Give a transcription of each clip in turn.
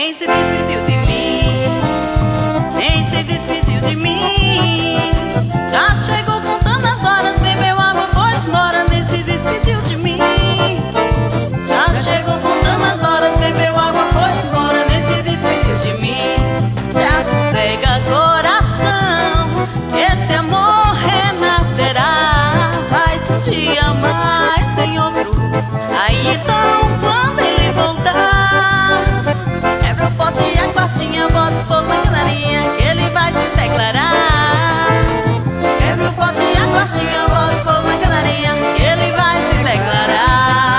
Nem se despediu de mim, nem se despediu de mim. Já chegou contando as horas, bebeu água, foi embora, nem se despediu de mim. Já chegou contando as horas, bebeu água, foi embora, nem se despediu de mim. Já sossega coração, esse amor renascerá. Vai se um dia mais em outro, aí então quando ele voltar, quebra o pote e a quartinha, bota o fogo na canarinha, que ele vai se declarar. Quebra o pote e a quartinha, bota o fogo na canarinha, que ele vai se declarar.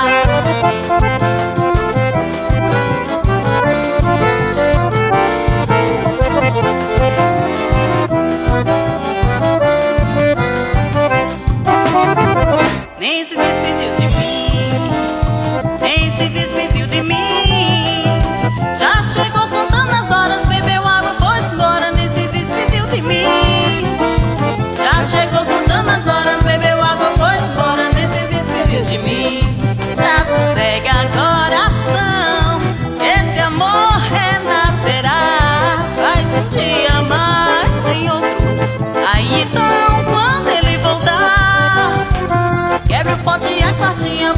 Nem se despediu de mim, nem se despediu de mim. Já chegou contando as horas, bebeu água, foi embora, nem se despediu de mim. Já chegou contando as horas, bebeu água, foi embora, nem se despediu de mim. Já sossega coração, esse amor renascerá. Vai-se um dia mais em outro, aí então quando ele voltar, quebra o pote e a quartinha,